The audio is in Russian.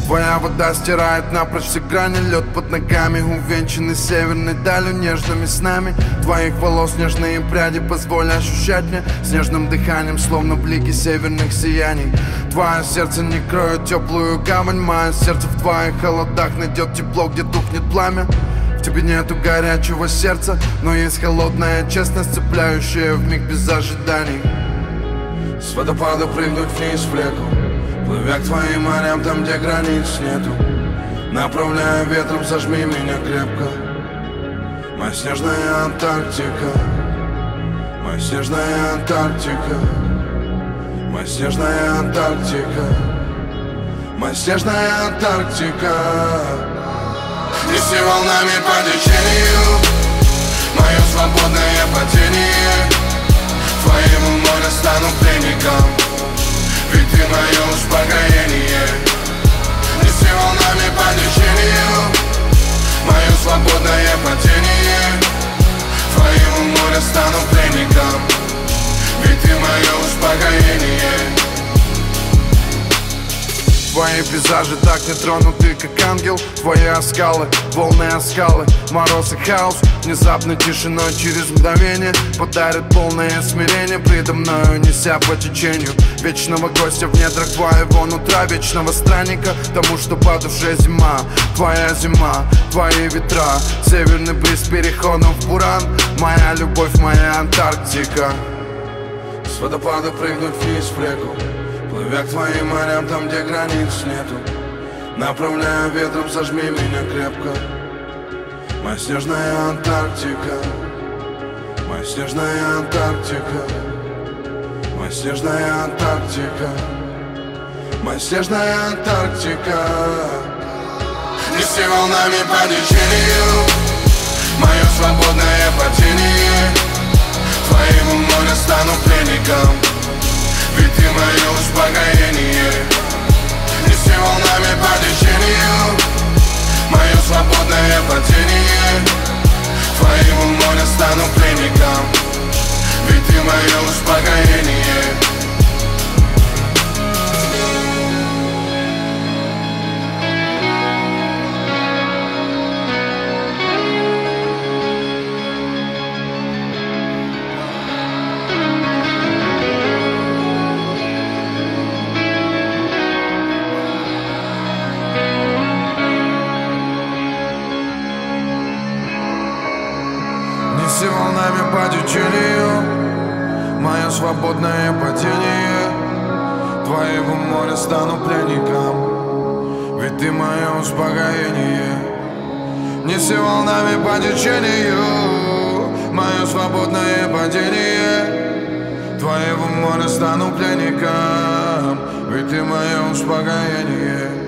Твоя вода стирает напрочь все грани, лед под ногами, увенчанный северной далью, нежными снами твоих волос нежные пряди позволь ощущать мне снежным дыханием, словно блики северных сияний. Твое сердце не кроет теплую гавань, мое сердце в твоих холодах найдет тепло, где тухнет пламя. В тебе нету горячего сердца, но есть холодная честность, цепляющая вмиг без ожиданий. С водопада прыгнуть вниз в реку, плывя к твоим морям, там, где границ нету. Направляя ветром, зажми меня крепко. Моя снежная Антарктика, моя снежная Антарктика, моя снежная Антарктика, моя снежная Антарктика. Неси волнами по течению мое свободное падение. Твоему морю стану пленником, ведь ты мое успокоение. Неси волнами по течению мое свободное падение. Твоему морю стану пленником, ведь ты мое успокоение. Твои пейзажи так не тронуты, как ангел. Твои оскалы, волны оскалы, мороз и хаос. Внезапной тишиной через мгновение подарит полное смирение предо мною, неся по течению вечного гостя в недрах твоего нутра, вечного странника тому, что по душе зима. Твоя зима, твои ветра, северный бриз переходом в буран. Моя любовь, моя Антарктика. С водопада прыгнуть вниз в реку, плывя к твоим морям, там, где границ нету. Направляя ветром, зажми меня крепко. Моя снежная Антарктика, моя снежная Антарктика, моя снежная Антарктика, моя снежная Антарктика. Неси волнами по течению мое свободное падение. Твоему морю стану пленником, ведь ты мое успокоение. Неси волнами по течению мое свободное падение. Твоему морю стану пленником, ведь ты мое успокоение. Неси волнами по течению мое свободное падение. Твоего моря стану пленником, ведь ты мое успокоение. Неси волнами по течению мое свободное падение. Твоего моря стану пленником, ведь ты мое успокоение.